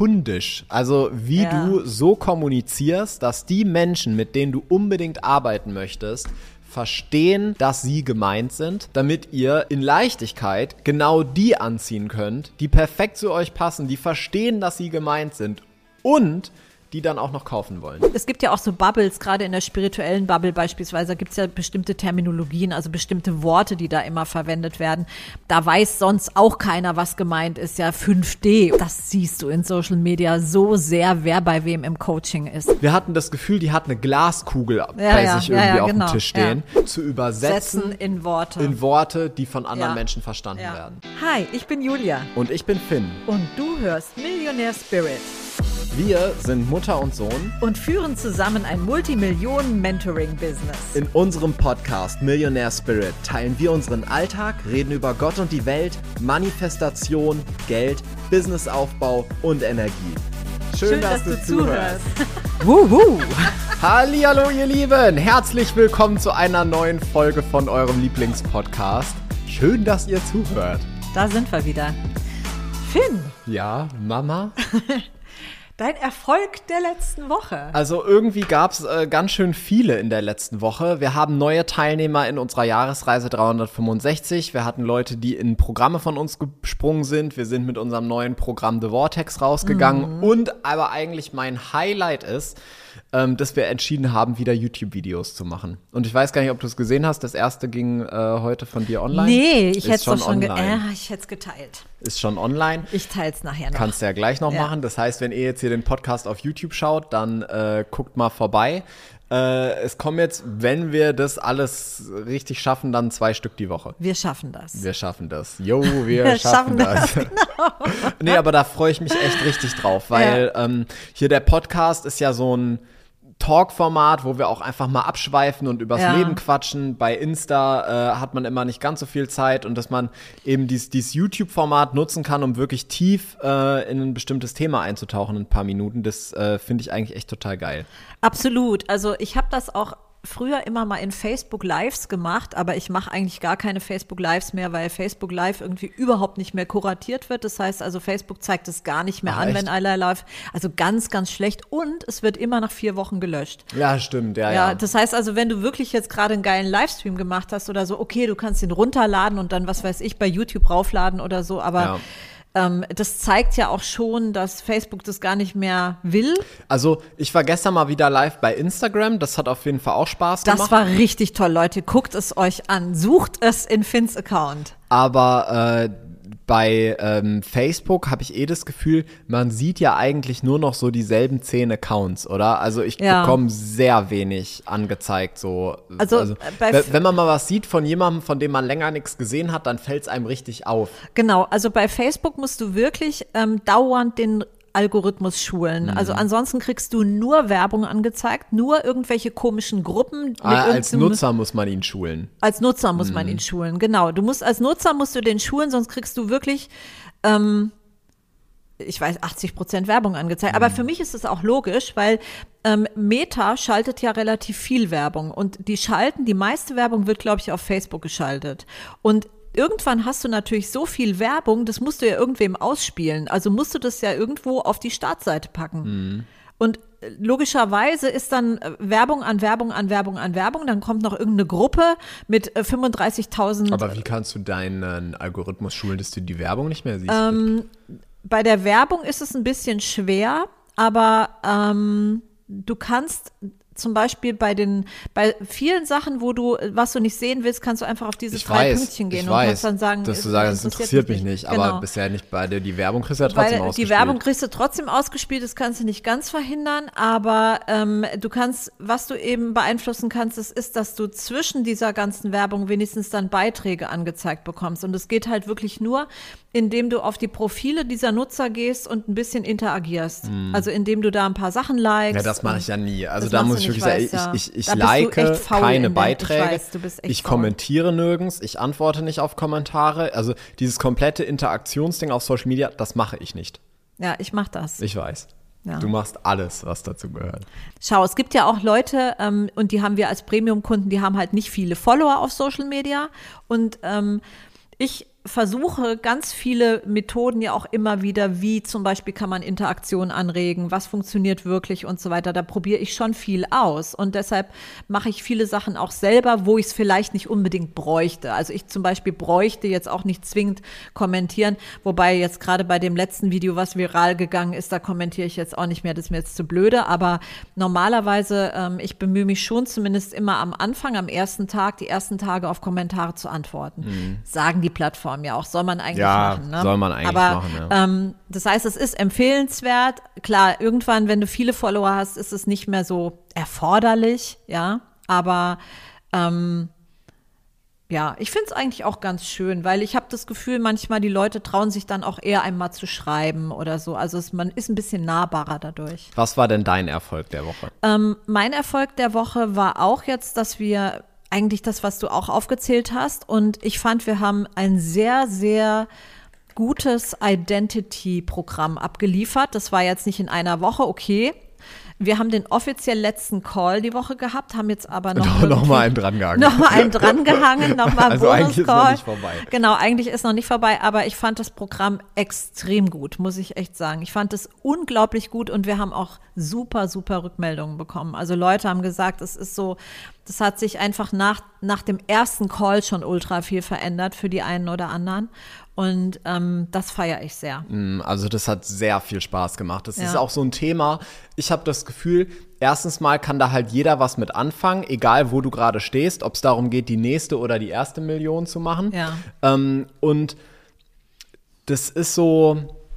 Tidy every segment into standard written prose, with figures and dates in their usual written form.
kundisch. Also wie du so kommunizierst, dass die Menschen, mit denen du unbedingt arbeiten möchtest, verstehen, dass sie gemeint sind, damit ihr in Leichtigkeit genau die anziehen könnt, die perfekt zu euch passen, die verstehen, dass sie gemeint sind und die dann auch noch kaufen wollen. Es gibt ja auch so Bubbles, gerade in der spirituellen Bubble beispielsweise, gibt es ja bestimmte Terminologien, also bestimmte Worte, die da immer verwendet werden. Da weiß sonst auch keiner, was gemeint ist. Ja, 5D, das siehst du in Social Media so sehr, wer bei wem im Coaching ist. Wir hatten das Gefühl, die hat eine Glaskugel bei sich irgendwie auf dem Tisch stehen, zu übersetzen in Worte, die von anderen Menschen verstanden werden. Hi, ich bin Julia. Und ich bin Finn. Und du hörst Millionaire Spirit. Wir sind Mutter und Sohn und führen zusammen ein Multimillionen-Mentoring-Business. In unserem Podcast Millionaire Spirit teilen wir unseren Alltag, reden über Gott und die Welt, Manifestation, Geld, Businessaufbau und Energie. Schön, dass du zuhörst. Wuhu! Hallihallo, ihr Lieben! Herzlich willkommen zu einer neuen Folge von eurem Lieblingspodcast. Schön, dass ihr zuhört. Da sind wir wieder. Finn! Ja, Mama? Dein Erfolg der letzten Woche. Also irgendwie gab es ganz schön viele in der letzten Woche. Wir haben neue Teilnehmer in unserer Jahresreise 365. Wir hatten Leute, die in Programme von uns gesprungen sind. Wir sind mit unserem neuen Programm The Vortex rausgegangen. Und aber eigentlich mein Highlight ist, dass wir entschieden haben, wieder YouTube-Videos zu machen. Und ich weiß gar nicht, ob du es gesehen hast. Das erste ging heute von dir online. Nee, ich hätte es doch schon ich hätte es geteilt. Ist schon online. Ich teile es nachher noch. Kannst du ja gleich noch machen. Das heißt, wenn ihr jetzt hier den Podcast auf YouTube schaut, dann guckt mal vorbei. Es kommen jetzt, wenn wir das alles richtig schaffen, dann 2 Stück die Woche. Wir schaffen das. Wir schaffen das. Jo, wir schaffen das. Genau. Nee, aber da freue ich mich echt richtig drauf, weil hier der Podcast ist ja so ein Talk-Format, wo wir auch einfach mal abschweifen und übers Leben quatschen. Bei Insta hat man immer nicht ganz so viel Zeit und dass man eben dieses YouTube-Format nutzen kann, um wirklich tief in ein bestimmtes Thema einzutauchen in ein paar Minuten, das finde ich eigentlich echt total geil. Absolut. Also ich habe das auch früher immer mal in Facebook Lives gemacht, aber ich mache eigentlich gar keine Facebook Lives mehr, weil Facebook Live irgendwie überhaupt nicht mehr kuratiert wird. Das heißt also, Facebook zeigt es gar nicht mehr an, wenn einer live, also ganz, ganz schlecht und es wird immer nach 4 Wochen gelöscht. Ja, stimmt, ja. Das heißt also, wenn du wirklich jetzt gerade einen geilen Livestream gemacht hast oder so, okay, du kannst ihn runterladen und dann, was weiß ich, bei YouTube raufladen oder so, aber das zeigt ja auch schon, dass Facebook das gar nicht mehr will. Also ich war gestern mal wieder live bei Instagram, das hat auf jeden Fall auch Spaß gemacht. Das war richtig toll, Leute, guckt es euch an, sucht es in Finns Account. Aber bei Facebook habe ich das Gefühl, man sieht ja eigentlich nur noch so dieselben 10 Accounts, oder? Also ich bekomme sehr wenig angezeigt. So. Also wenn man mal was sieht von jemandem, von dem man länger nichts gesehen hat, dann fällt es einem richtig auf. Genau, also bei Facebook musst du wirklich dauernd den Algorithmus schulen. Also ansonsten kriegst du nur Werbung angezeigt, nur irgendwelche komischen Gruppen. Als Nutzer muss man ihn schulen. Als Nutzer muss man ihn schulen, genau. Als Nutzer musst du den schulen, sonst kriegst du wirklich, ich weiß, 80% Werbung angezeigt. Aber für mich ist es auch logisch, weil Meta schaltet ja relativ viel Werbung und die meiste Werbung wird, glaube ich, auf Facebook geschaltet. Und irgendwann hast du natürlich so viel Werbung, das musst du ja irgendwem ausspielen. Also musst du das ja irgendwo auf die Startseite packen. Und logischerweise ist dann Werbung an Werbung an Werbung an Werbung. Dann kommt noch irgendeine Gruppe mit 35.000. Aber wie kannst du deinen Algorithmus schulen, dass du die Werbung nicht mehr siehst? Bei der Werbung ist es ein bisschen schwer, aber du kannst zum Beispiel bei vielen Sachen, was du nicht sehen willst, kannst du einfach auf diese 3 Pünktchen gehen und kannst dann sagen, dass du sagst, das interessiert mich nicht, aber genau. bisher nicht bei dir. Die Werbung kriegst du ja trotzdem ausgespielt. Die Werbung kriegst du trotzdem ausgespielt, das kannst du nicht ganz verhindern, aber was du eben beeinflussen kannst, ist, dass du zwischen dieser ganzen Werbung wenigstens dann Beiträge angezeigt bekommst und es geht halt wirklich nur, indem du auf die Profile dieser Nutzer gehst und ein bisschen interagierst. Also indem du da ein paar Sachen likest. Ja, das mache ich ja nie. Also da muss ich wirklich sagen, ich like keine Beiträge. Ich kommentiere nirgends, ich antworte nicht auf Kommentare. Also dieses komplette Interaktionsding auf Social Media, das mache ich nicht. Ja, ich mache das. Ich weiß. Ja. Du machst alles, was dazu gehört. Schau, es gibt ja auch Leute, und die haben wir als Premium-Kunden, die haben halt nicht viele Follower auf Social Media. Und ich versuche ganz viele Methoden ja auch immer wieder, wie zum Beispiel kann man Interaktion anregen, was funktioniert wirklich und so weiter. Da probiere ich schon viel aus und deshalb mache ich viele Sachen auch selber, wo ich es vielleicht nicht unbedingt bräuchte. Also ich zum Beispiel bräuchte jetzt auch nicht zwingend kommentieren, wobei jetzt gerade bei dem letzten Video, was viral gegangen ist, da kommentiere ich jetzt auch nicht mehr, das ist mir jetzt zu blöde, aber normalerweise, ich bemühe mich schon zumindest immer am Anfang, am ersten Tag, die ersten Tage auf Kommentare zu antworten. Sagen die Plattformen ja auch, soll man eigentlich machen. Ne? Soll man eigentlich machen, ja. Das heißt, es ist empfehlenswert. Klar, irgendwann, wenn du viele Follower hast, ist es nicht mehr so erforderlich, ja, aber ja, ich finde es eigentlich auch ganz schön, weil ich habe das Gefühl, manchmal die Leute trauen sich dann auch eher einmal zu schreiben oder so. Also man ist ein bisschen nahbarer dadurch. Was war denn dein Erfolg der Woche? Mein Erfolg der Woche war auch jetzt, dass wir eigentlich das, was du auch aufgezählt hast. Und ich fand, wir haben ein sehr, sehr gutes Identity-Programm abgeliefert. Das war jetzt nicht in einer Woche, okay. Wir haben den offiziell letzten Call die Woche gehabt, haben jetzt aber noch mal einen drangehangen. Nochmal einen drangehangen, nochmal einen also eigentlich ist noch nicht vorbei. Genau, eigentlich ist noch nicht vorbei, aber ich fand das Programm extrem gut, muss ich echt sagen. Ich fand es unglaublich gut und wir haben auch super, super Rückmeldungen bekommen. Also Leute haben gesagt, es ist so, das hat sich einfach nach dem ersten Call schon ultra viel verändert für die einen oder anderen. Und das feiere ich sehr. Also das hat sehr viel Spaß gemacht. Das ist auch so ein Thema. Ich habe das Gefühl, erstens mal kann da halt jeder was mit anfangen, egal wo du gerade stehst, ob es darum geht, die nächste oder die erste Million zu machen. Ja. Und das ist so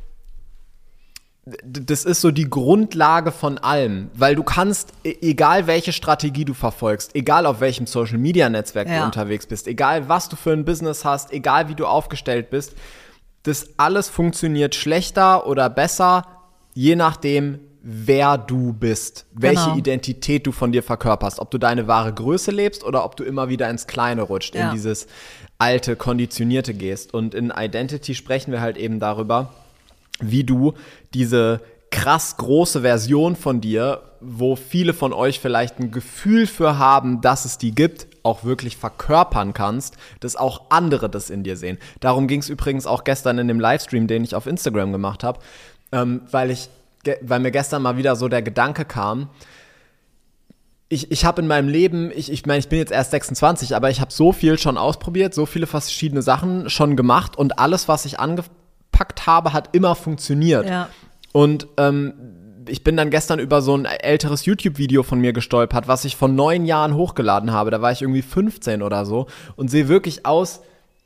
die Grundlage von allem, weil du kannst, egal welche Strategie du verfolgst, egal auf welchem Social-Media-Netzwerk du unterwegs bist, egal was du für ein Business hast, egal wie du aufgestellt bist, das alles funktioniert schlechter oder besser, je nachdem, wer du bist, welche Identität du von dir verkörperst, ob du deine wahre Größe lebst oder ob du immer wieder ins Kleine rutscht, in dieses alte, Konditionierte gehst. Und in Identity sprechen wir halt eben darüber, wie du diese krass große Version von dir, wo viele von euch vielleicht ein Gefühl für haben, dass es die gibt, auch wirklich verkörpern kannst, dass auch andere das in dir sehen. Darum ging es übrigens auch gestern in dem Livestream, den ich auf Instagram gemacht habe, weil mir gestern mal wieder so der Gedanke kam, ich habe in meinem Leben, ich meine, ich bin jetzt erst 26, aber ich habe so viel schon ausprobiert, so viele verschiedene Sachen schon gemacht und alles, was ich angepackt habe, hat immer funktioniert. Ja. Und ich bin dann gestern über so ein älteres YouTube-Video von mir gestolpert, was ich vor 9 Jahren hochgeladen habe. Da war ich irgendwie 15 oder so und sehe wirklich aus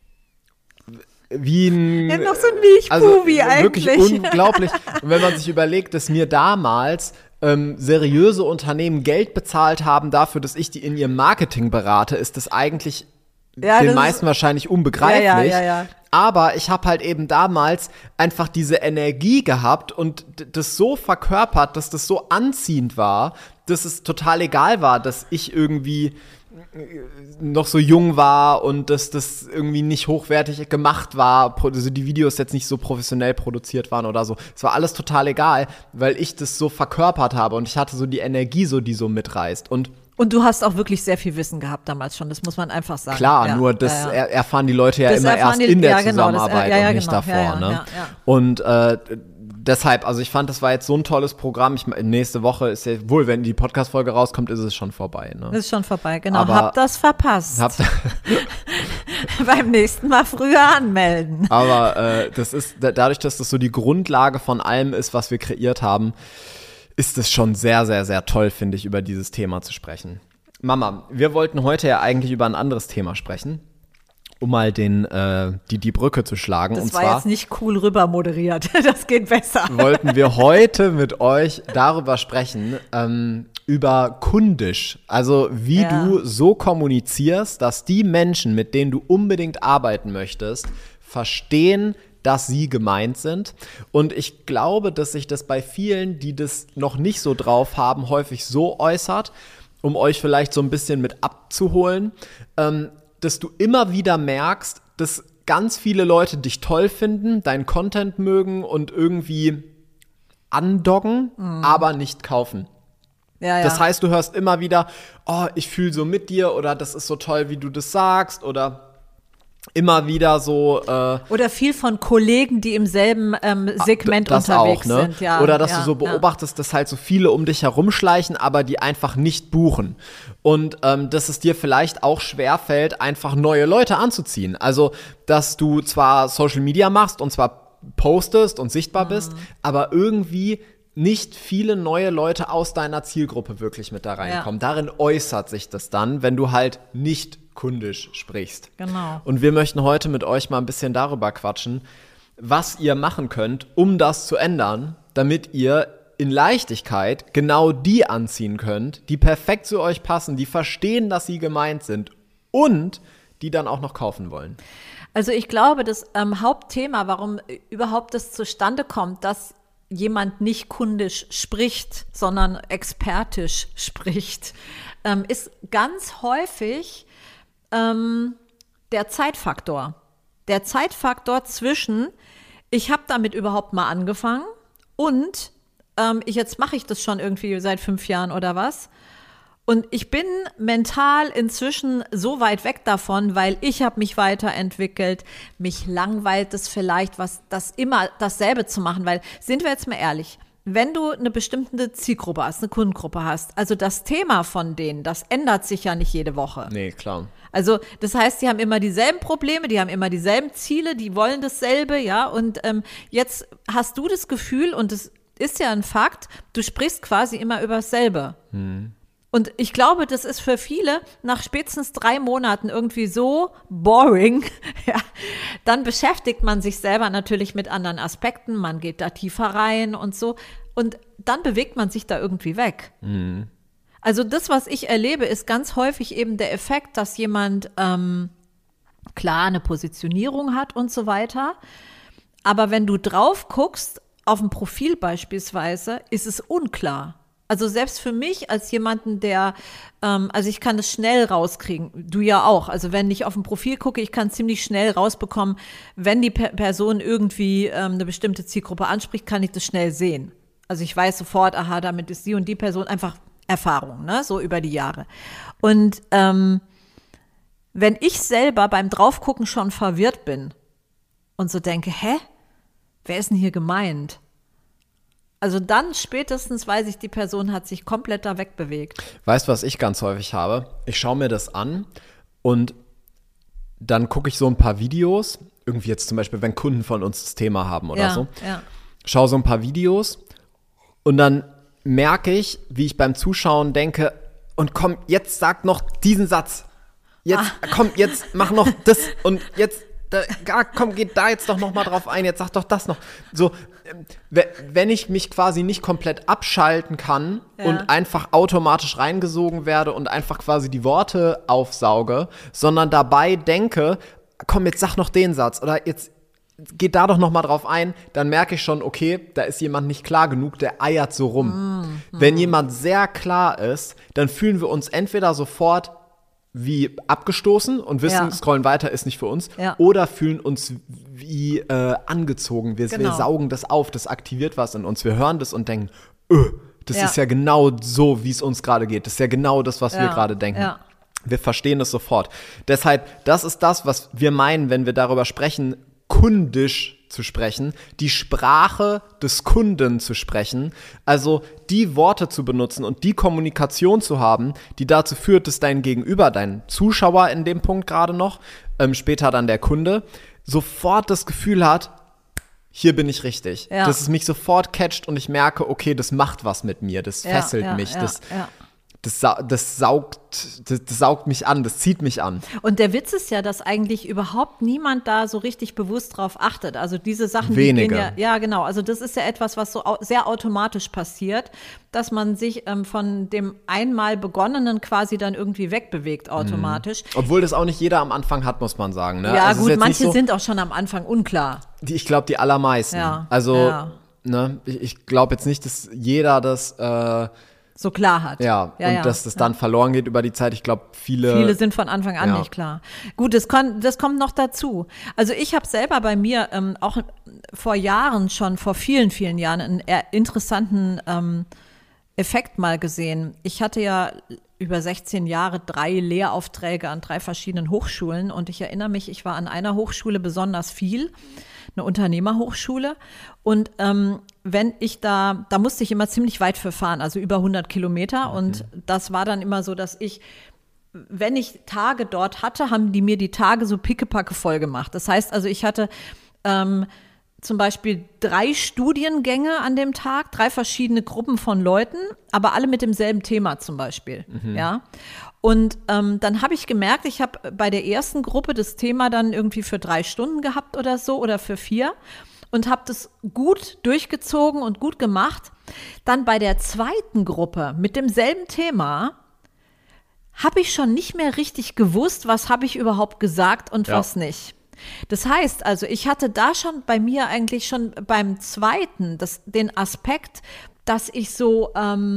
wie ein... Ja, noch so ein Milchbubi also, eigentlich. Wirklich unglaublich. Und wenn man sich überlegt, dass mir damals seriöse Unternehmen Geld bezahlt haben dafür, dass ich die in ihrem Marketing berate, ist das eigentlich den meisten wahrscheinlich unbegreiflich. Ja. Aber ich habe halt eben damals einfach diese Energie gehabt und das so verkörpert, dass das so anziehend war, dass es total egal war, dass ich irgendwie noch so jung war und dass das irgendwie nicht hochwertig gemacht war, also die Videos jetzt nicht so professionell produziert waren oder so. Es war alles total egal, weil ich das so verkörpert habe und ich hatte so die Energie, so die so mitreißt. Und du hast auch wirklich sehr viel Wissen gehabt damals schon, das muss man einfach sagen. Klar, nur das erfahren die Leute ja immer erst in der Zusammenarbeit und nicht davor. Ne? Und deshalb, also ich fand, das war jetzt so ein tolles Programm. Nächste Woche ist ja, wohl, wenn die Podcast-Folge rauskommt, ist es schon vorbei. Ne? Ist schon vorbei, genau. Aber habt das verpasst. Beim nächsten Mal früher anmelden. Aber das ist, dadurch, dass das so die Grundlage von allem ist, was wir kreiert haben, ist es schon sehr, sehr, sehr toll, finde ich, über dieses Thema zu sprechen. Mama, wir wollten heute ja eigentlich über ein anderes Thema sprechen, um mal die Brücke zu schlagen. Das und war zwar jetzt nicht cool rüber moderiert, das geht besser. Wollten wir heute mit euch darüber sprechen, über kundisch, also wie du so kommunizierst, dass die Menschen, mit denen du unbedingt arbeiten möchtest, verstehen, dass sie gemeint sind. Und ich glaube, dass sich das bei vielen, die das noch nicht so drauf haben, häufig so äußert, um euch vielleicht so ein bisschen mit abzuholen, dass du immer wieder merkst, dass ganz viele Leute dich toll finden, deinen Content mögen und irgendwie andoggen, aber nicht kaufen. Ja. Das heißt, du hörst immer wieder, oh, ich fühle so mit dir oder das ist so toll, wie du das sagst oder immer wieder so oder viel von Kollegen, die im selben Segment das unterwegs auch, ne? sind. Ja, oder dass du so beobachtest, dass halt so viele um dich herumschleichen, aber die einfach nicht buchen. Und dass es dir vielleicht auch schwerfällt, einfach neue Leute anzuziehen. Also, dass du zwar Social Media machst und zwar postest und sichtbar bist, aber irgendwie nicht viele neue Leute aus deiner Zielgruppe wirklich mit da reinkommen. Ja. Darin äußert sich das dann, wenn du halt nicht kundisch sprichst. Genau. Und wir möchten heute mit euch mal ein bisschen darüber quatschen, was ihr machen könnt, um das zu ändern, damit ihr in Leichtigkeit genau die anziehen könnt, die perfekt zu euch passen, die verstehen, dass sie gemeint sind und die dann auch noch kaufen wollen. Also ich glaube, das Hauptthema, warum überhaupt das zustande kommt, dass jemand nicht kundisch spricht, sondern expertisch spricht, ist ganz häufig der Zeitfaktor. Der Zeitfaktor zwischen, ich habe damit überhaupt mal angefangen und jetzt mache ich das schon irgendwie seit 5 Jahren oder was. Und ich bin mental inzwischen so weit weg davon, weil ich habe mich weiterentwickelt. Mich langweilt es vielleicht, immer dasselbe zu machen, weil, sind wir jetzt mal ehrlich, wenn du eine bestimmte Zielgruppe hast, eine Kundengruppe hast, also das Thema von denen, das ändert sich ja nicht jede Woche. Nee, klar. Also das heißt, die haben immer dieselben Probleme, die haben immer dieselben Ziele, die wollen dasselbe, ja. Und jetzt hast du das Gefühl, und es ist ja ein Fakt, du sprichst quasi immer über dasselbe. Und ich glaube, das ist für viele nach spätestens 3 Monaten irgendwie so boring. Ja, dann beschäftigt man sich selber natürlich mit anderen Aspekten, man geht da tiefer rein und so. Und dann bewegt man sich da irgendwie weg. Also das, was ich erlebe, ist ganz häufig eben der Effekt, dass jemand klar eine Positionierung hat und so weiter. Aber wenn du drauf guckst, auf dem Profil beispielsweise, ist es unklar. Also selbst für mich als jemanden, der, also ich kann es schnell rauskriegen, du ja auch. Also wenn ich auf ein Profil gucke, ich kann ziemlich schnell rausbekommen, wenn die Person irgendwie eine bestimmte Zielgruppe anspricht, kann ich das schnell sehen. Also ich weiß sofort, aha, damit ist die und die Person einfach Erfahrung, ne, so über die Jahre. Und wenn ich selber beim Draufgucken schon verwirrt bin und so denke, wer ist denn hier gemeint? Also dann spätestens weiß ich, die Person hat sich komplett da wegbewegt. Weißt du, was ich ganz häufig habe? Ich schaue mir das an und dann gucke ich so ein paar Videos, irgendwie jetzt zum Beispiel, wenn Kunden von uns das Thema haben oder so. Ja. Schaue so ein paar Videos und dann merke ich, wie ich beim Zuschauen denke, und komm, jetzt sag noch diesen Satz. Komm, jetzt mach noch das und jetzt, komm, geht da jetzt doch noch mal drauf ein, jetzt sag doch das noch. So, wenn ich mich quasi nicht komplett abschalten kann und einfach automatisch reingesogen werde und einfach quasi die Worte aufsauge, sondern dabei denke, komm, jetzt sag noch den Satz oder jetzt geht da doch noch mal drauf ein, dann merke ich schon, okay, da ist jemand nicht klar genug, der eiert so rum. Wenn jemand sehr klar ist, dann fühlen wir uns entweder sofort wie abgestoßen und wissen, scrollen weiter ist nicht für uns, oder fühlen uns wie angezogen. Wir saugen das auf, das aktiviert was in uns. Wir hören das und denken, das ist ja genau so, wie es uns gerade geht. Das ist ja genau das, was wir gerade denken. Ja. Wir verstehen es sofort. Deshalb, das ist das, was wir meinen, wenn wir darüber sprechen, kundisch zu sprechen, die Sprache des Kunden zu sprechen, also die Worte zu benutzen und die Kommunikation zu haben, die dazu führt, dass dein Gegenüber, dein Zuschauer in dem Punkt gerade noch, später dann der Kunde, sofort das Gefühl hat, hier bin ich richtig. Ja. Dass es mich sofort catcht und ich merke, okay, das macht was mit mir, das fesselt mich, das saugt mich an, das zieht mich an. Und der Witz ist ja, dass eigentlich überhaupt niemand da so richtig bewusst drauf achtet. Also diese Sachen, Wenige. Die gehen ja, genau. Also das ist ja etwas, was so sehr automatisch passiert, dass man sich von dem einmal Begonnenen quasi dann irgendwie wegbewegt automatisch. Obwohl das auch nicht jeder am Anfang hat, muss man sagen. Ne? Ja, also gut, manche sind auch schon am Anfang unklar. Ich glaube, die allermeisten. Ja. Also, ne, ich glaube jetzt nicht, dass jeder das so klar hat. Ja, dass das dann verloren geht über die Zeit. Ich glaube, viele sind von Anfang an nicht klar. Gut, das kommt noch dazu. Also ich habe selber bei mir auch vor vielen, vielen Jahren einen interessanten Effekt mal gesehen. Ich hatte ja über 16 Jahre 3 Lehraufträge an 3 verschiedenen Hochschulen. Und ich erinnere mich, ich war an einer Hochschule besonders viel, eine Unternehmerhochschule. Und wenn ich da musste ich immer ziemlich weit für fahren, also über 100 Kilometer. Und das war dann immer so, dass wenn ich Tage dort hatte, haben die mir die Tage so pickepacke voll gemacht. Das heißt also, ich hatte zum Beispiel 3 Studiengänge an dem Tag, 3 verschiedene Gruppen von Leuten, aber alle mit demselben Thema zum Beispiel. Ja. Und dann habe ich gemerkt, ich habe bei der ersten Gruppe das Thema dann irgendwie für 3 Stunden gehabt oder so oder für 4 und habe das gut durchgezogen und gut gemacht. Dann bei der zweiten Gruppe mit demselben Thema habe ich schon nicht mehr richtig gewusst, was habe ich überhaupt gesagt und was nicht. Das heißt also, ich hatte da schon bei mir eigentlich schon beim zweiten den Aspekt, dass ich so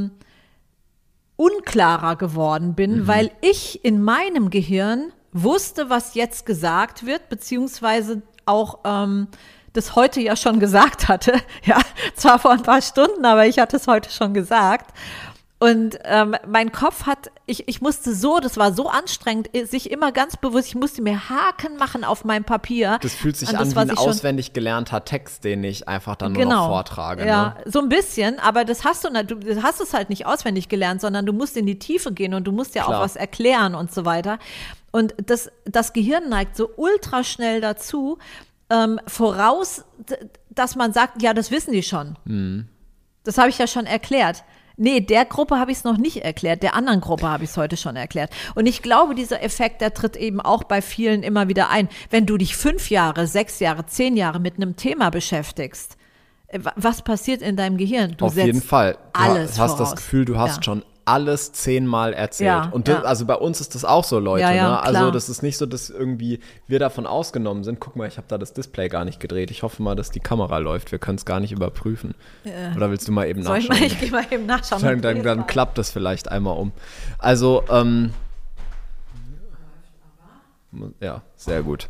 unklarer geworden bin, weil ich in meinem Gehirn wusste, was jetzt gesagt wird, beziehungsweise auch das heute ja schon gesagt hatte. Ja, zwar vor ein paar Stunden, aber ich hatte es heute schon gesagt. Und mein Kopf ich musste das war so anstrengend, sich immer ganz bewusst, ich musste mir Haken machen auf meinem Papier. Das fühlt sich an wie ein auswendig gelernter Text, den ich einfach dann nur noch vortrage. Ja, ne? So ein bisschen, aber du hast es halt nicht auswendig gelernt, sondern du musst in die Tiefe gehen und du musst ja auch was erklären und so weiter. Und das Gehirn neigt so ultra schnell dazu, voraus, dass man sagt, ja, das wissen die schon. Das habe ich ja schon erklärt. Nee, der Gruppe habe ich es noch nicht erklärt, der anderen Gruppe habe ich es heute schon erklärt. Und ich glaube, dieser Effekt, der tritt eben auch bei vielen immer wieder ein. Wenn du dich 5 Jahre, 6 Jahre, 10 Jahre mit einem Thema beschäftigst, was passiert in deinem Gehirn? Du auf jeden Fall. Du alles hast voraus. Das Gefühl, du hast schon alles 10-mal erzählt. Ja, und also bei uns ist das auch so, Leute. Ne? Also klar. das ist nicht so, dass irgendwie wir davon ausgenommen sind. Guck mal, ich habe da das Display gar nicht gedreht. Ich hoffe mal, dass die Kamera läuft. Wir können es gar nicht überprüfen. Oder willst du mal eben nachschauen? Ich gehe mal eben nachschauen. Dann klappt das vielleicht einmal um. Also, ja, sehr gut.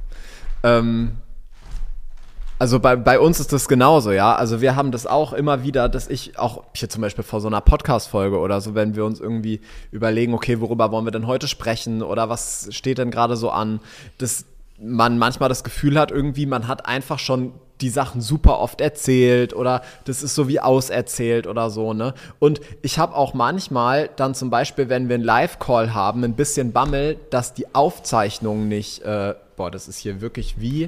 Also bei uns ist das genauso, ja. Also wir haben das auch immer wieder, dass ich auch hier zum Beispiel vor so einer Podcast-Folge oder so, wenn wir uns irgendwie überlegen, okay, worüber wollen wir denn heute sprechen oder was steht denn gerade so an, dass man manchmal das Gefühl hat, irgendwie, man hat einfach schon die Sachen super oft erzählt oder das ist so wie auserzählt oder so, ne? Und ich habe auch manchmal dann zum Beispiel, wenn wir einen Live-Call haben, ein bisschen Bammel, dass die Aufzeichnung nicht, das ist hier wirklich wie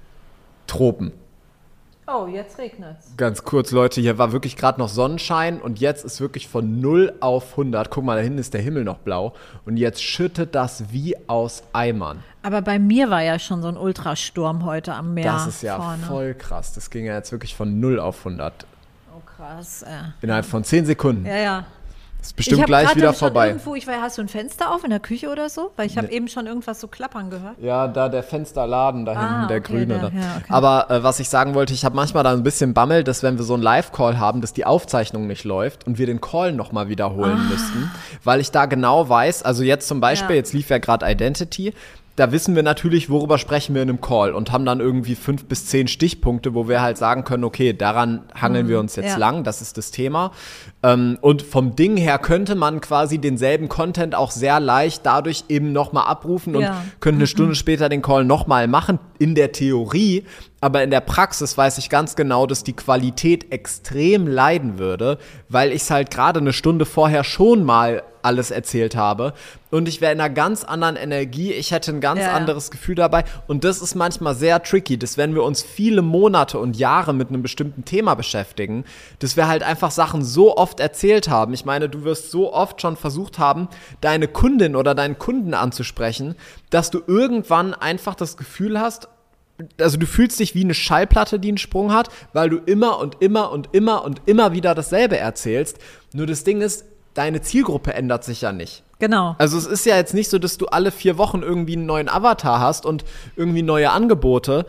Tropen. Oh, jetzt regnet's. Ganz kurz, Leute, hier war wirklich gerade noch Sonnenschein und jetzt ist wirklich von 0 auf 100. Guck mal, da hinten ist der Himmel noch blau und jetzt schüttet das wie aus Eimern. Aber bei mir war ja schon so ein Ultrasturm heute am Meer. Das ist ja vorne. Voll krass. Das ging ja jetzt wirklich von 0 auf 100. Oh, krass. Innerhalb von 10 Sekunden. Ja. Ist bestimmt gleich wieder vorbei. Hast du ein Fenster auf in der Küche oder so? Weil ich habe eben schon irgendwas so klappern gehört. Ja, da der Fensterladen da hinten, der grüne. Okay. Aber was ich sagen wollte, ich habe manchmal da ein bisschen Bammel, dass wenn wir so einen Live-Call haben, dass die Aufzeichnung nicht läuft und wir den Call nochmal wiederholen müssten. Weil ich da genau weiß, also jetzt zum Beispiel, jetzt lief ja gerade Identity, da wissen wir natürlich, worüber sprechen wir in einem Call und haben dann irgendwie 5 bis 10 Stichpunkte, wo wir halt sagen können, okay, daran hangeln wir uns jetzt lang, das ist das Thema. Und vom Ding her könnte man quasi denselben Content auch sehr leicht dadurch eben nochmal abrufen und könnte eine Stunde später den Call nochmal machen, in der Theorie. Aber in der Praxis weiß ich ganz genau, dass die Qualität extrem leiden würde, weil ich es halt gerade eine Stunde vorher schon mal alles erzählt habe und ich wäre in einer ganz anderen Energie, ich hätte ein ganz anderes Gefühl dabei und das ist manchmal sehr tricky, dass wenn wir uns viele Monate und Jahre mit einem bestimmten Thema beschäftigen, dass wir halt einfach Sachen so oft erzählt haben. Ich meine, du wirst so oft schon versucht haben, deine Kundin oder deinen Kunden anzusprechen, dass du irgendwann einfach das Gefühl hast, also du fühlst dich wie eine Schallplatte, die einen Sprung hat, weil du immer und immer und immer und immer wieder dasselbe erzählst. Nur das Ding ist, deine Zielgruppe ändert sich ja nicht. Genau. Also es ist ja jetzt nicht so, dass du alle 4 Wochen irgendwie einen neuen Avatar hast und irgendwie neue Angebote.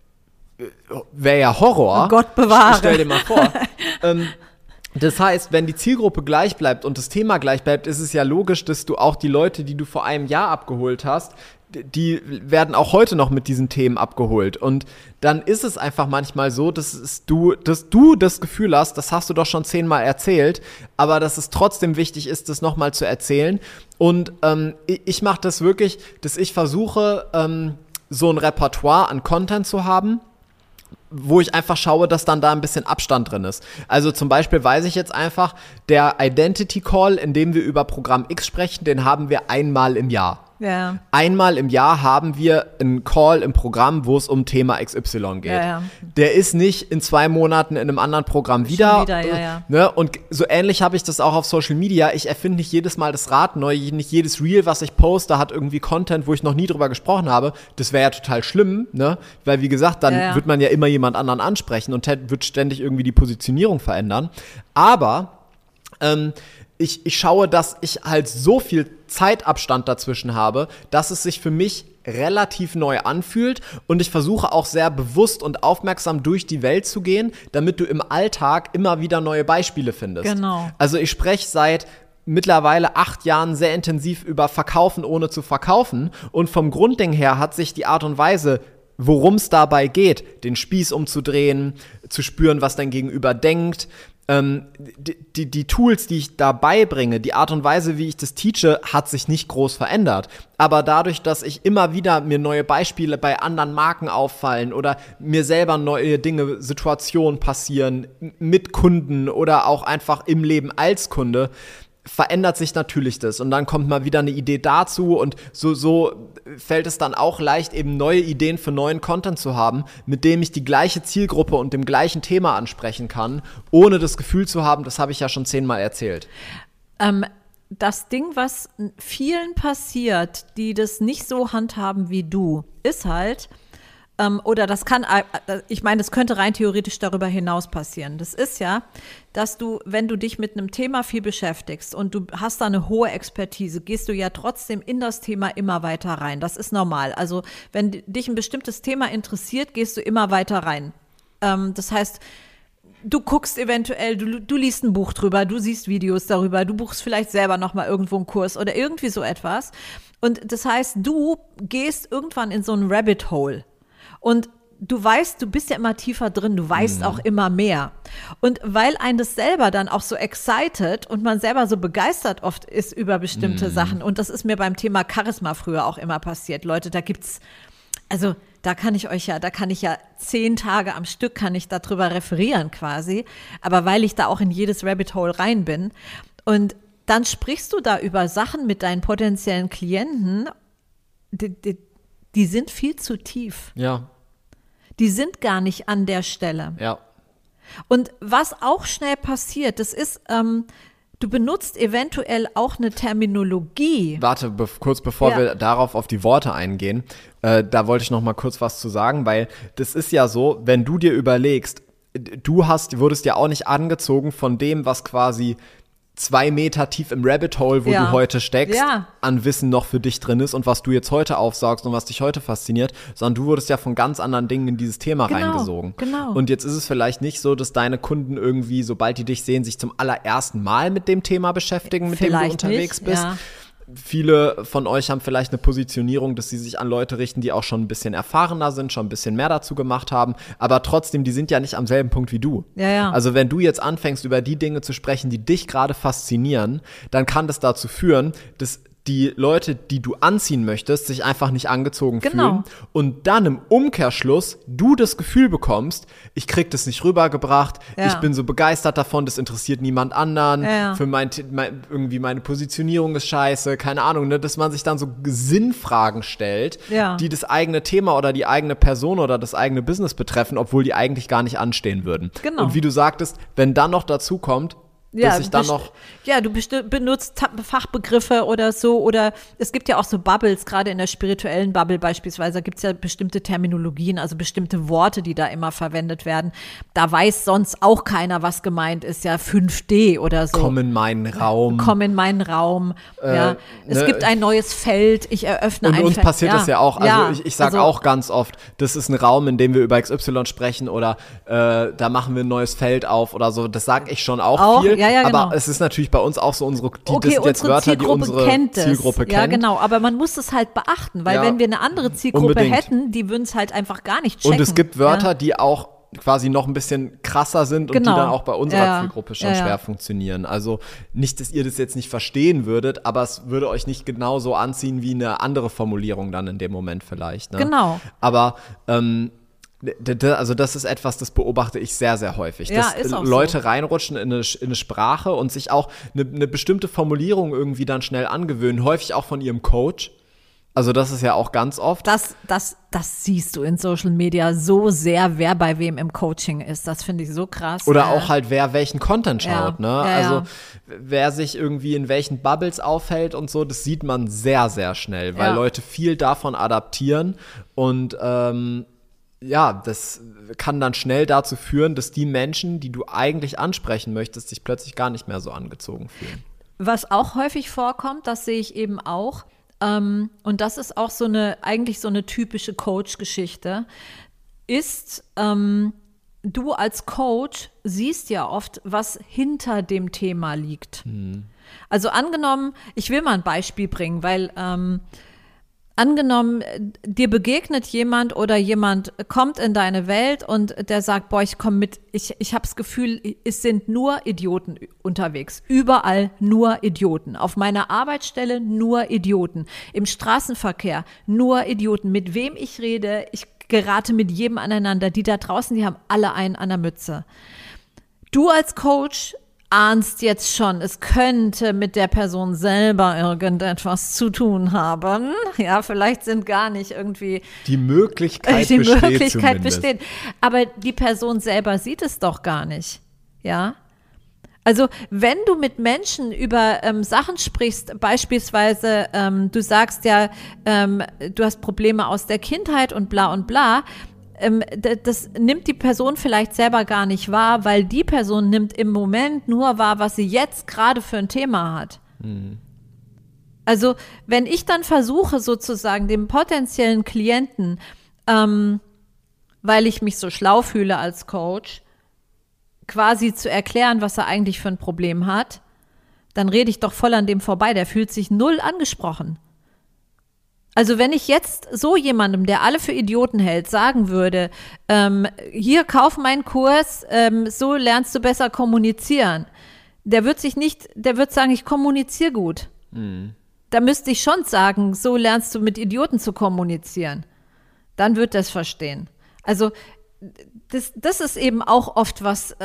Wäre ja Horror. Gott bewahre. Stell dir mal vor. Das heißt, wenn die Zielgruppe gleich bleibt und das Thema gleich bleibt, ist es ja logisch, dass du auch die Leute, die du vor einem Jahr abgeholt hast, die werden auch heute noch mit diesen Themen abgeholt. Und dann ist es einfach manchmal so, dass du das Gefühl hast, das hast du doch schon 10-mal erzählt, aber dass es trotzdem wichtig ist, das nochmal zu erzählen. Und ich mache das wirklich, dass ich versuche, so ein Repertoire an Content zu haben, wo ich einfach schaue, dass dann da ein bisschen Abstand drin ist. Also zum Beispiel weiß ich jetzt einfach, der Identity Call, in dem wir über Programm X sprechen, den haben wir einmal im Jahr. Ja. Einmal im Jahr haben wir einen Call im Programm, wo es um Thema XY geht. Ja. Der ist nicht in 2 Monaten in einem anderen Programm wieder. Ja. Ne? Und so ähnlich habe ich das auch auf Social Media. Ich erfinde nicht jedes Mal das Rad neu. Nicht jedes Reel, was ich poste, hat irgendwie Content, wo ich noch nie drüber gesprochen habe. Das wäre ja total schlimm, ne? Weil wie gesagt, dann wird man ja immer jemand anderen ansprechen und wird ständig irgendwie die Positionierung verändern. Aber ich schaue, dass ich halt so viel Zeitabstand dazwischen habe, dass es sich für mich relativ neu anfühlt und ich versuche auch sehr bewusst und aufmerksam durch die Welt zu gehen, damit du im Alltag immer wieder neue Beispiele findest. Genau. Also ich spreche seit mittlerweile 8 Jahren sehr intensiv über Verkaufen ohne zu verkaufen und vom Grundding her hat sich die Art und Weise, worum es dabei geht, den Spieß umzudrehen, zu spüren, was dein Gegenüber denkt, die Tools, die ich da beibringe, die Art und Weise, wie ich das teache, hat sich nicht groß verändert. Aber dadurch, dass ich immer wieder mir neue Beispiele bei anderen Marken auffallen oder mir selber neue Dinge, Situationen passieren mit Kunden oder auch einfach im Leben als Kunde, verändert sich natürlich das und dann kommt mal wieder eine Idee dazu und so fällt es dann auch leicht, eben neue Ideen für neuen Content zu haben, mit dem ich die gleiche Zielgruppe und dem gleichen Thema ansprechen kann, ohne das Gefühl zu haben, das habe ich ja schon 10-mal erzählt. Das Ding, was vielen passiert, die das nicht so handhaben wie du, ist halt, oder das kann, ich meine, das könnte rein theoretisch darüber hinaus passieren. Das ist ja, dass du, wenn du dich mit einem Thema viel beschäftigst und du hast da eine hohe Expertise, gehst du ja trotzdem in das Thema immer weiter rein. Das ist normal. Also wenn dich ein bestimmtes Thema interessiert, gehst du immer weiter rein. Das heißt, du guckst eventuell, du liest ein Buch drüber, du siehst Videos darüber, du buchst vielleicht selber nochmal irgendwo einen Kurs oder irgendwie so etwas. Und das heißt, du gehst irgendwann in so ein Rabbit Hole. Und du weißt, du bist ja immer tiefer drin, du weißt auch immer mehr. Und weil einen das selber dann auch so excited und man selber so begeistert oft ist über bestimmte Sachen. Und das ist mir beim Thema Charisma früher auch immer passiert. Leute, da gibt's, also da kann ich ja 10 Tage am Stück kann ich darüber referieren quasi. Aber weil ich da auch in jedes Rabbit Hole rein bin. Und dann sprichst du da über Sachen mit deinen potenziellen Klienten, die sind viel zu tief. Ja. Die sind gar nicht an der Stelle. Ja. Und was auch schnell passiert, das ist, du benutzt eventuell auch eine Terminologie. Warte, kurz bevor wir darauf auf die Worte eingehen, da wollte ich noch mal kurz was zu sagen, weil das ist ja so, wenn du dir überlegst, wurdest ja auch nicht angezogen von dem, was quasi 2 Meter tief im Rabbit Hole, wo du heute steckst, an Wissen noch für dich drin ist und was du jetzt heute aufsaugst und was dich heute fasziniert, sondern du wurdest ja von ganz anderen Dingen in dieses Thema reingesogen. Genau. Und jetzt ist es vielleicht nicht so, dass deine Kunden irgendwie, sobald die dich sehen, sich zum allerersten Mal mit dem Thema beschäftigen, mit dem du unterwegs bist. Ja. Viele von euch haben vielleicht eine Positionierung, dass sie sich an Leute richten, die auch schon ein bisschen erfahrener sind, schon ein bisschen mehr dazu gemacht haben, aber trotzdem, die sind ja nicht am selben Punkt wie du. Ja. Also wenn du jetzt anfängst, über die Dinge zu sprechen, die dich gerade faszinieren, dann kann das dazu führen, dass die Leute, die du anziehen möchtest, sich einfach nicht angezogen fühlen und dann im Umkehrschluss du das Gefühl bekommst, ich krieg das nicht rübergebracht, ich bin so begeistert davon, das interessiert niemand anderen, für irgendwie meine Positionierung ist scheiße, keine Ahnung, ne, dass man sich dann so Sinnfragen stellt, die das eigene Thema oder die eigene Person oder das eigene Business betreffen, obwohl die eigentlich gar nicht anstehen würden. Genau. Und wie du sagtest, wenn dann noch dazu kommt, dass ich dann noch du benutzt Fachbegriffe oder so, oder es gibt ja auch so Bubbles, gerade in der spirituellen Bubble beispielsweise, gibt es ja bestimmte Terminologien, also bestimmte Worte, die da immer verwendet werden. Da weiß sonst auch keiner, was gemeint ist, ja 5D oder so. Komm in meinen Raum. Ja. Es gibt ein neues Feld, ich eröffne ein Feld. Und uns passiert das ja auch, also ich sage auch ganz oft, das ist ein Raum, in dem wir über XY sprechen oder da machen wir ein neues Feld auf oder so, das sage ich schon auch viel. genau. Aber es ist natürlich bei uns auch so, das sind jetzt Wörter, die unsere Zielgruppe kennt. Ja, genau, aber man muss es halt beachten, weil wenn wir eine andere Zielgruppe hätten, die würden es halt einfach gar nicht checken. Und es gibt Wörter, die auch quasi noch ein bisschen krasser sind und die dann auch bei unserer Zielgruppe schon schwer funktionieren. Also nicht, dass ihr das jetzt nicht verstehen würdet, aber es würde euch nicht genauso anziehen wie eine andere Formulierung dann in dem Moment vielleicht. Ne? Genau. Aber also das ist etwas, das beobachte ich sehr, sehr häufig. Dass ist auch Leute so. reinrutschen in eine Sprache und sich auch eine bestimmte Formulierung irgendwie dann schnell angewöhnen, häufig auch von ihrem Coach. Also das ist ja auch ganz oft. Das siehst du in Social Media so sehr, wer bei wem im Coaching ist. Das finde ich so krass. Oder auch halt, wer welchen Content schaut. Ne? Also ja. wer sich irgendwie in welchen Bubbles aufhält und so, das sieht man sehr, sehr schnell, weil Leute viel davon adaptieren. Und das kann dann schnell dazu führen, dass die Menschen, die du eigentlich ansprechen möchtest, sich plötzlich gar nicht mehr so angezogen fühlen. Was auch häufig vorkommt, das sehe ich eben auch, und das ist auch eigentlich so eine typische Coach-Geschichte, ist, du als Coach siehst ja oft, was hinter dem Thema liegt. Also angenommen, ich will mal ein Beispiel bringen, weil angenommen, dir begegnet jemand oder jemand kommt in deine Welt und der sagt, boah, ich komme mit, ich habe das Gefühl, es sind nur Idioten unterwegs. Überall nur Idioten. Auf meiner Arbeitsstelle nur Idioten. Im Straßenverkehr nur Idioten. Mit wem ich rede, ich gerate mit jedem aneinander. Die da draußen, die haben alle einen an der Mütze. Du als Coach ahnst jetzt schon, es könnte mit der Person selber irgendetwas zu tun haben. Ja, vielleicht sind gar nicht irgendwie die Möglichkeit besteht. Aber die Person selber sieht es doch gar nicht. Ja. Also wenn du mit Menschen über Sachen sprichst, beispielsweise du sagst ja, du hast Probleme aus der Kindheit und bla, das nimmt die Person vielleicht selber gar nicht wahr, weil die Person nimmt im Moment nur wahr, was sie jetzt gerade für ein Thema hat. Also wenn ich dann versuche sozusagen dem potenziellen Klienten, weil ich mich so schlau fühle als Coach, quasi zu erklären, was er eigentlich für ein Problem hat, dann rede ich doch voll an dem vorbei. Der fühlt sich null angesprochen. Also wenn ich jetzt so jemandem, der alle für Idioten hält, sagen würde, hier, kauf meinen Kurs, so lernst du besser kommunizieren. Der wird sagen, ich kommuniziere gut. Da müsste ich schon sagen, so lernst du mit Idioten zu kommunizieren. Dann wird das verstehen. Also das ist eben auch oft was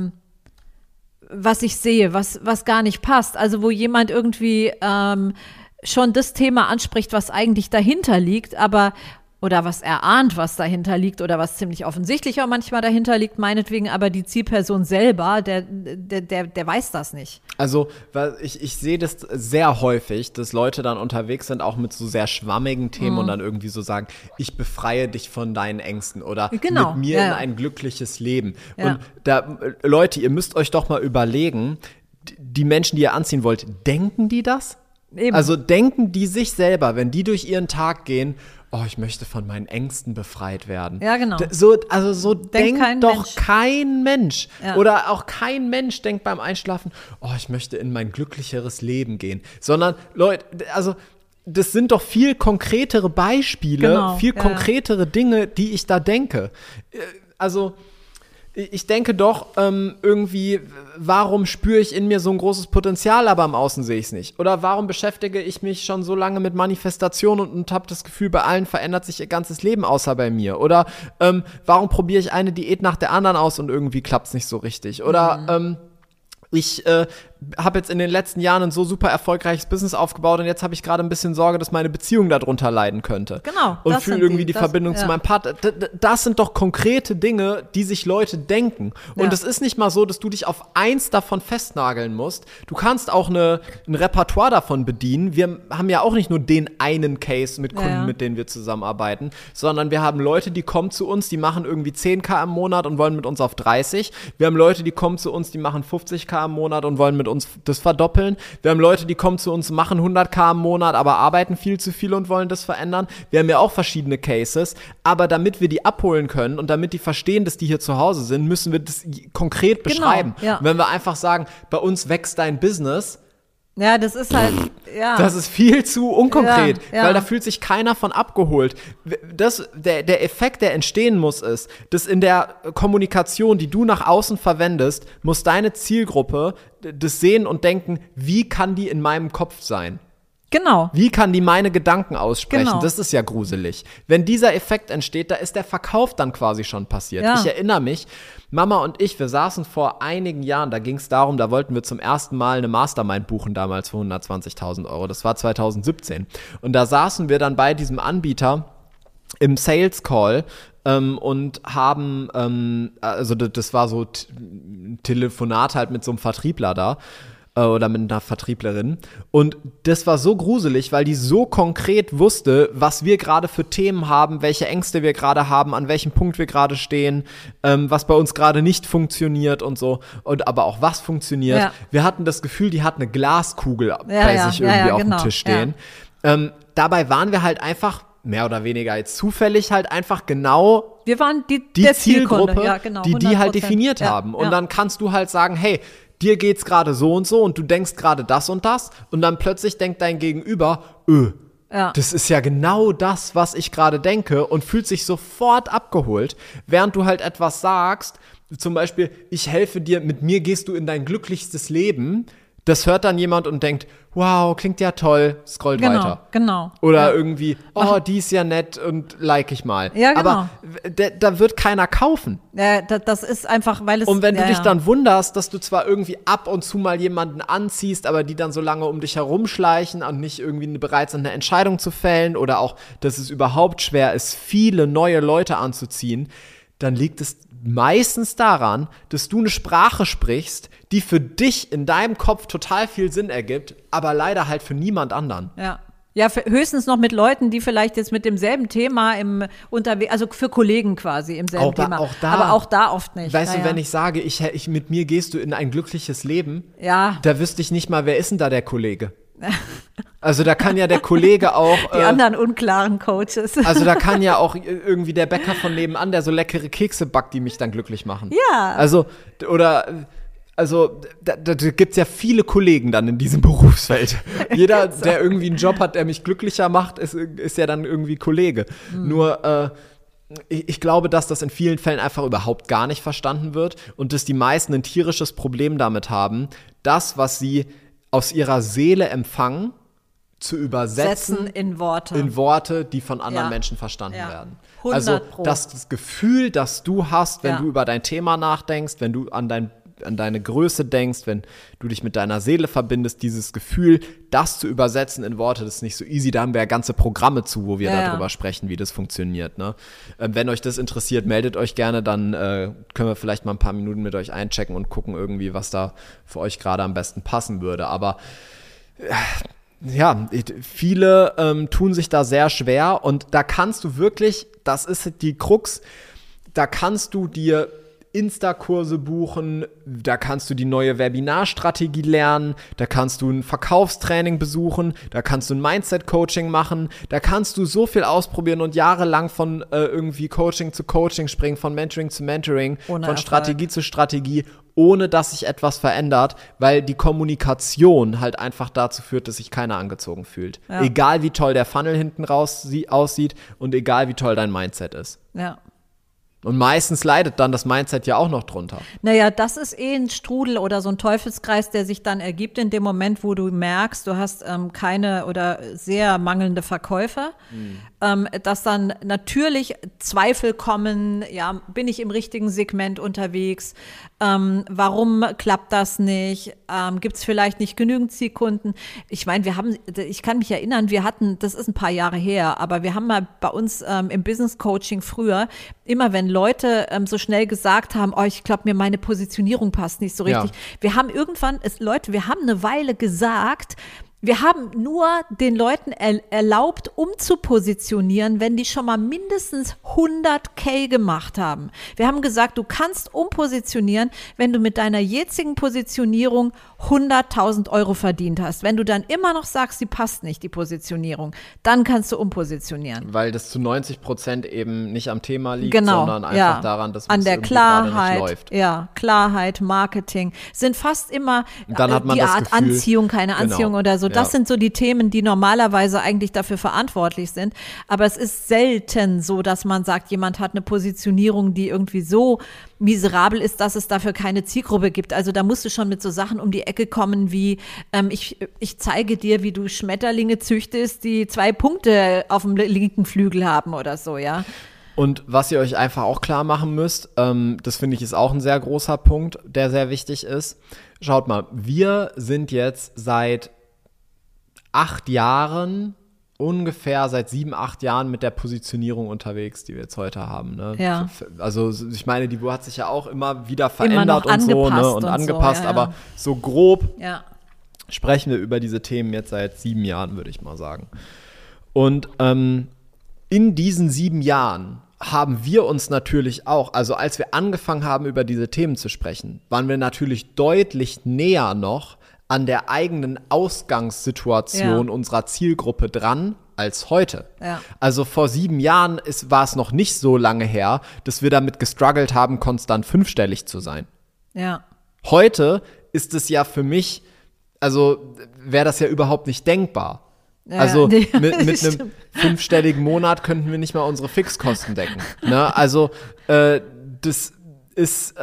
ich sehe, was gar nicht passt. Also wo jemand irgendwie schon das Thema anspricht, was eigentlich dahinter liegt, oder was er ahnt, was dahinter liegt oder was ziemlich offensichtlich auch manchmal dahinter liegt, meinetwegen, aber die Zielperson selber, der weiß das nicht. Also ich sehe das sehr häufig, dass Leute dann unterwegs sind, auch mit so sehr schwammigen Themen und dann irgendwie so sagen, ich befreie dich von deinen Ängsten oder mit mir in ein glückliches Leben. Ja. Und Leute, ihr müsst euch doch mal überlegen, die Menschen, die ihr anziehen wollt, denken die das? Eben. Also denken die sich selber, wenn die durch ihren Tag gehen, oh, ich möchte von meinen Ängsten befreit werden. Ja, genau. So denkt doch kein Mensch. Ja. Oder auch kein Mensch denkt beim Einschlafen, oh, ich möchte in mein glücklicheres Leben gehen. Sondern, Leute, also das sind doch viel konkretere Beispiele, viel konkretere Dinge, die ich da denke. Also ich denke doch irgendwie, warum spüre ich in mir so ein großes Potenzial, aber im Außen sehe ich es nicht? Oder warum beschäftige ich mich schon so lange mit Manifestation und habe das Gefühl, bei allen verändert sich ihr ganzes Leben außer bei mir? Oder warum probiere ich eine Diät nach der anderen aus und irgendwie klappt es nicht so richtig? Oder ich habe jetzt in den letzten Jahren ein so super erfolgreiches Business aufgebaut und jetzt habe ich gerade ein bisschen Sorge, dass meine Beziehung darunter leiden könnte. Genau. Und fühle irgendwie die Verbindung zu meinem Partner. Das sind doch konkrete Dinge, die sich Leute denken. Und es ist nicht mal so, dass du dich auf eins davon festnageln musst. Du kannst auch ein Repertoire davon bedienen. Wir haben ja auch nicht nur den einen Case mit Kunden, mit denen wir zusammenarbeiten, sondern wir haben Leute, die kommen zu uns, die machen irgendwie 10.000 im Monat und wollen mit uns auf 30. Wir haben Leute, die kommen zu uns, die machen 50.000 im Monat und wollen mit uns uns das verdoppeln. Wir haben Leute, die kommen zu uns, machen 100.000 im Monat, aber arbeiten viel zu viel und wollen das verändern. Wir haben ja auch verschiedene Cases, aber damit wir die abholen können und damit die verstehen, dass die hier zu Hause sind, müssen wir das konkret beschreiben. Ja. Und wenn wir einfach sagen, bei uns wächst dein Business, ja, das ist halt, ja. Das ist viel zu unkonkret, ja. weil da fühlt sich keiner von abgeholt. Der Effekt, der entstehen muss, ist, dass in der Kommunikation, die du nach außen verwendest, muss deine Zielgruppe das sehen und denken, wie kann die in meinem Kopf sein? Genau. Wie kann die meine Gedanken aussprechen? Genau. Das ist ja gruselig. Wenn dieser Effekt entsteht, da ist der Verkauf dann quasi schon passiert. Ja. Ich erinnere mich, Mama und ich, wir saßen vor einigen Jahren, da ging es darum, da wollten wir zum ersten Mal eine Mastermind buchen, damals für 120.000 Euro. Das war 2017. Und da saßen wir dann bei diesem Anbieter im Sales Call und haben, also das war so ein Telefonat halt mit so einem Vertriebler da. Oder mit einer Vertrieblerin. Und das war so gruselig, weil die so konkret wusste, was wir gerade für Themen haben, welche Ängste wir gerade haben, an welchem Punkt wir gerade stehen, was bei uns gerade nicht funktioniert und so. Und aber auch was funktioniert. Ja. Wir hatten das Gefühl, die hat eine Glaskugel bei sich irgendwie auf dem Tisch stehen. Ja. Dabei waren wir halt einfach mehr oder weniger jetzt zufällig halt einfach genau wir waren die Zielgruppe, ja, genau, die halt definiert haben. Und dann kannst du halt sagen, hey, dir geht's gerade so und so und du denkst gerade das und das und dann plötzlich denkt dein Gegenüber, das ist ja genau das, was ich gerade denke und fühlt sich sofort abgeholt, während du halt etwas sagst, zum Beispiel, ich helfe dir, mit mir gehst du in dein glücklichstes Leben, das hört dann jemand und denkt, wow, klingt ja toll, scrollt weiter. Genau. Oder irgendwie, die ist ja nett und like ich mal. Ja, genau. Aber da wird keiner kaufen. Ja, das ist einfach, weil es... Und wenn du dich dann wunderst, dass du zwar irgendwie ab und zu mal jemanden anziehst, aber die dann so lange um dich herumschleichen und nicht irgendwie bereit sind, eine Entscheidung zu fällen oder auch, dass es überhaupt schwer ist, viele neue Leute anzuziehen, dann liegt es meistens daran, dass du eine Sprache sprichst, die für dich in deinem Kopf total viel Sinn ergibt, aber leider halt für niemand anderen. Ja. Ja, höchstens noch mit Leuten, die vielleicht jetzt mit demselben Thema also für Kollegen quasi im selben Thema. Aber auch da oft nicht. Weißt du, wenn ich sage, mit mir gehst du in ein glückliches Leben, ja. Da wüsste ich nicht mal, wer ist denn da der Kollege? Also da kann ja der Kollege auch die anderen unklaren Coaches. Also da kann ja auch irgendwie der Bäcker von nebenan, der so leckere Kekse backt, die mich dann glücklich machen. Ja. Also da gibt's ja viele Kollegen dann in diesem Berufsfeld. Jeder, der irgendwie einen Job hat, der mich glücklicher macht, ist ja dann irgendwie Kollege. Nur ich glaube, dass das in vielen Fällen einfach überhaupt gar nicht verstanden wird und dass die meisten ein tierisches Problem damit haben, das, was sie aus ihrer Seele empfangen, zu übersetzen in Worte, die von anderen Menschen verstanden werden. 100%. Also das Gefühl, das du hast, wenn du über dein Thema nachdenkst, wenn du an deine Größe denkst, wenn du dich mit deiner Seele verbindest, dieses Gefühl, das zu übersetzen in Worte, das ist nicht so easy. Da haben wir ja ganze Programme zu, wo wir darüber sprechen, wie das funktioniert. Ne? Wenn euch das interessiert, meldet euch gerne, dann können wir vielleicht mal ein paar Minuten mit euch einchecken und gucken irgendwie, was da für euch gerade am besten passen würde. Aber ja, viele tun sich da sehr schwer und da kannst du wirklich, das ist die Krux, da kannst du dir Insta-Kurse buchen, da kannst du die neue Webinarstrategie lernen, da kannst du ein Verkaufstraining besuchen, da kannst du ein Mindset-Coaching machen, da kannst du so viel ausprobieren und jahrelang von irgendwie Coaching zu Coaching springen, von Mentoring zu Mentoring, von Strategie zu Strategie, ohne dass sich etwas verändert, weil die Kommunikation halt einfach dazu führt, dass sich keiner angezogen fühlt. Ja. Egal wie toll der Funnel hinten raus aussieht und egal wie toll dein Mindset ist. Ja. Und meistens leidet dann das Mindset ja auch noch drunter. Naja, das ist ein Strudel oder so ein Teufelskreis, der sich dann ergibt in dem Moment, wo du merkst, du hast keine oder sehr mangelnde Verkäufe, dass dann natürlich Zweifel kommen, ja, bin ich im richtigen Segment unterwegs, warum klappt das nicht, gibt es vielleicht nicht genügend Zielkunden? Ich meine, ich kann mich erinnern, das ist ein paar Jahre her, aber wir haben mal bei uns im Business Coaching früher, immer wenn Leute so schnell gesagt haben, ich glaube mir, meine Positionierung passt nicht so richtig. Ja. Wir haben eine Weile gesagt, Wir haben nur den Leuten erlaubt, umzupositionieren, wenn die schon mal mindestens 100.000 gemacht haben. Wir haben gesagt, du kannst umpositionieren, wenn du mit deiner jetzigen Positionierung 100.000 € verdient hast. Wenn du dann immer noch sagst, die passt nicht, die Positionierung, dann kannst du umpositionieren. Weil das zu 90% eben nicht am Thema liegt, genau, sondern einfach daran, dass an es der irgendwie gerade Klarheit, nicht läuft. Ja, Klarheit, Marketing sind fast immer dann hat man die das Art Gefühl, Anziehung, keine Anziehung genau, oder so. Das sind so die Themen, die normalerweise eigentlich dafür verantwortlich sind. Aber es ist selten so, dass man sagt, jemand hat eine Positionierung, die irgendwie so miserabel ist, dass es dafür keine Zielgruppe gibt. Also da musst du schon mit so Sachen um die Ecke kommen wie, ich zeige dir, wie du Schmetterlinge züchtest, die 2 Punkte auf dem linken Flügel haben oder so, ja. Und was ihr euch einfach auch klar machen müsst, das finde ich ist auch ein sehr großer Punkt, der sehr wichtig ist. Schaut mal, wir sind jetzt seit 8 Jahren, ungefähr seit 7, 8 Jahren mit der Positionierung unterwegs, die wir jetzt heute haben. Ne? Ja. Also ich meine, die hat sich ja auch immer wieder verändert und so, ne? Und angepasst, so, ja. Aber so grob sprechen wir über diese Themen jetzt seit 7 Jahren, würde ich mal sagen. Und in diesen 7 Jahren haben wir uns natürlich auch, also als wir angefangen haben, über diese Themen zu sprechen, waren wir natürlich deutlich näher noch an der eigenen Ausgangssituation unserer Zielgruppe dran als heute. Ja. Also vor 7 Jahren war es noch nicht so lange her, dass wir damit gestruggelt haben, konstant 5-stellig zu sein. Ja. Heute ist es ja für mich, also wäre das ja überhaupt nicht denkbar. Ja, also mit einem 5-stelligen Monat könnten wir nicht mal unsere Fixkosten decken. Ne? Also das ist,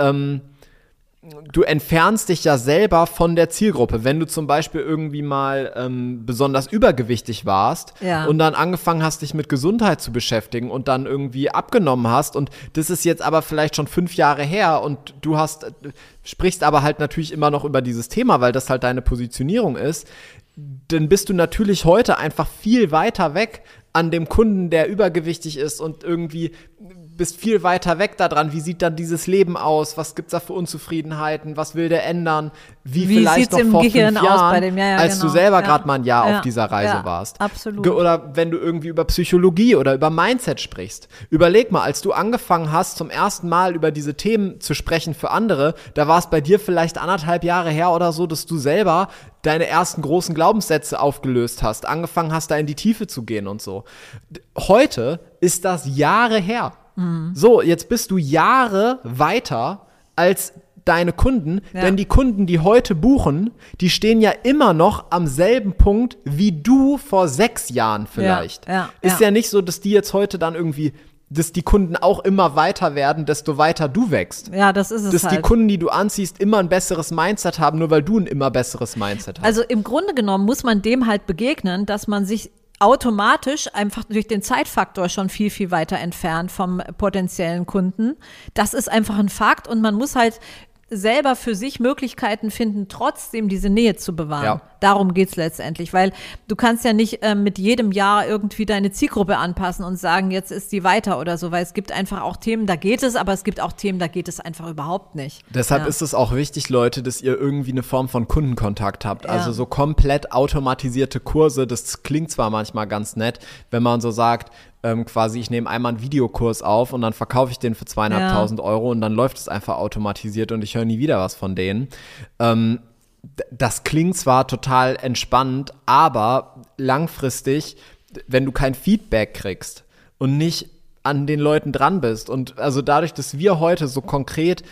du entfernst dich ja selber von der Zielgruppe. Wenn du zum Beispiel irgendwie mal besonders übergewichtig warst und dann angefangen hast, dich mit Gesundheit zu beschäftigen und dann irgendwie abgenommen hast und das ist jetzt aber vielleicht schon 5 Jahre her und du sprichst aber halt natürlich immer noch über dieses Thema, weil das halt deine Positionierung ist, dann bist du natürlich heute einfach viel weiter weg an dem Kunden, der übergewichtig ist und irgendwie bist viel weiter weg daran, wie sieht dann dieses Leben aus, was gibt's da für Unzufriedenheiten, was will der ändern, wie vielleicht noch vor 5 Jahren, als du selber gerade mal ein Jahr auf dieser Reise warst. Absolut. Oder wenn du irgendwie über Psychologie oder über Mindset sprichst. Überleg mal, als du angefangen hast, zum ersten Mal über diese Themen zu sprechen für andere, da war es bei dir vielleicht 1,5 Jahre her oder so, dass du selber deine ersten großen Glaubenssätze aufgelöst hast, angefangen hast, da in die Tiefe zu gehen und so. Heute ist das Jahre her. So, jetzt bist du Jahre weiter als deine Kunden, denn die Kunden, die heute buchen, die stehen ja immer noch am selben Punkt wie du vor 6 Jahren vielleicht. Ist ja nicht so, dass die jetzt heute dann irgendwie, dass die Kunden auch immer weiter werden, desto weiter du wächst. Ja, das ist es dass die Kunden, die du anziehst, immer ein besseres Mindset haben, nur weil du ein immer besseres Mindset hast. Also im Grunde genommen muss man dem halt begegnen, dass man sich automatisch einfach durch den Zeitfaktor schon viel, viel weiter entfernt vom potenziellen Kunden. Das ist einfach ein Fakt und man muss halt selber für sich Möglichkeiten finden, trotzdem diese Nähe zu bewahren. Ja. Darum geht's letztendlich, weil du kannst ja nicht mit jedem Jahr irgendwie deine Zielgruppe anpassen und sagen, jetzt ist die weiter oder so, weil es gibt einfach auch Themen, da geht es, aber es gibt auch Themen, da geht es einfach überhaupt nicht. Deshalb ist es auch wichtig, Leute, dass ihr irgendwie eine Form von Kundenkontakt habt. Also so komplett automatisierte Kurse, das klingt zwar manchmal ganz nett, wenn man so sagt, quasi, ich nehme einmal einen Videokurs auf und dann verkaufe ich den für 2.500 € und dann läuft es einfach automatisiert und ich höre nie wieder was von denen. Das klingt zwar total entspannt, aber langfristig, wenn du kein Feedback kriegst und nicht an den Leuten dran bist und also dadurch, dass wir heute so konkret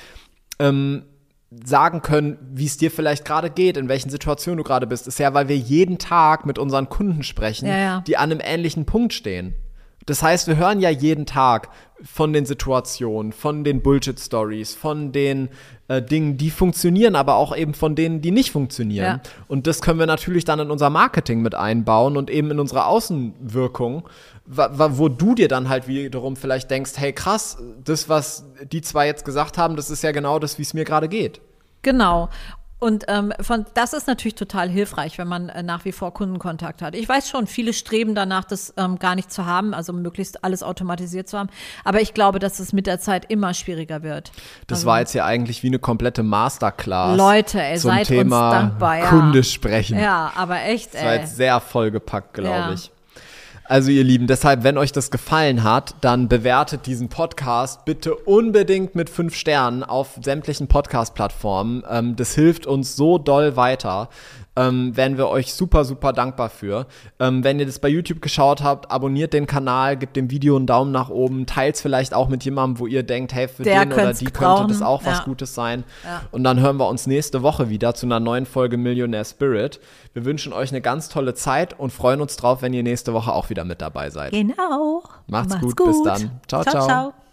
sagen können, wie es dir vielleicht gerade geht, in welchen Situationen du gerade bist, ist ja, weil wir jeden Tag mit unseren Kunden sprechen, die an einem ähnlichen Punkt stehen. Das heißt, wir hören ja jeden Tag von den Situationen, von den Bullshit-Stories, von den Dingen, die funktionieren, aber auch eben von denen, die nicht funktionieren. Ja. Und das können wir natürlich dann in unser Marketing mit einbauen und eben in unsere Außenwirkung, wo du dir dann halt wiederum vielleicht denkst, hey krass, das, was die zwei jetzt gesagt haben, das ist ja genau das, wie es mir gerade geht. Genau. Und das ist natürlich total hilfreich, wenn man nach wie vor Kundenkontakt hat. Ich weiß schon, viele streben danach, das gar nicht zu haben, also möglichst alles automatisiert zu haben. Aber ich glaube, dass es mit der Zeit immer schwieriger wird. Das war jetzt ja eigentlich wie eine komplette Masterclass. Leute, ey, zum seid Thema uns dankbar. Ja. Kunde sprechen. Ja, aber echt, Das war jetzt sehr vollgepackt, glaube Ja. ich. Also ihr Lieben, deshalb, wenn euch das gefallen hat, dann bewertet diesen Podcast bitte unbedingt mit 5 Sternen auf sämtlichen Podcast-Plattformen. Das hilft uns so doll weiter. Wären wir euch super, super dankbar für. Wenn ihr das bei YouTube geschaut habt, abonniert den Kanal, gebt dem Video einen Daumen nach oben, teilt es vielleicht auch mit jemandem, wo ihr denkt, hey, für Der den oder die könnte das auch was Ja. Gutes sein. Ja. Und dann hören wir uns nächste Woche wieder zu einer neuen Folge Millionaire Spirit. Wir wünschen euch eine ganz tolle Zeit und freuen uns drauf, wenn ihr nächste Woche auch wieder mit dabei seid. Genau. Macht's gut, bis dann. Ciao, ciao. Ciao.